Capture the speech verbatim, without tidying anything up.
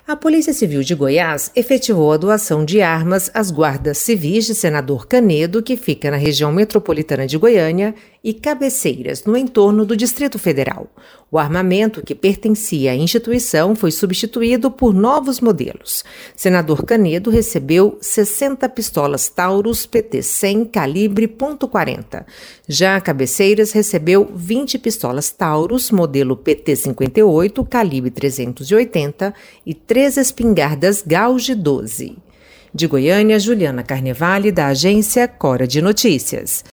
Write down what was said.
A Polícia Civil de Goiás efetivou a doação de armas às guardas civis de Senador Canedo, que fica na região metropolitana de Goiânia, e Cabeceiras, no entorno do Distrito Federal. O armamento que pertencia à instituição foi substituído por novos modelos. Senador Canedo recebeu sessenta pistolas Taurus P T cem calibre ponto quarenta. Já Cabeceiras recebeu vinte pistolas Taurus modelo P T cinquenta e oito calibre trezentos e oitenta e três espingardas Gauge doze. De Goiânia, Juliana Carnevale, da agência Cora de Notícias.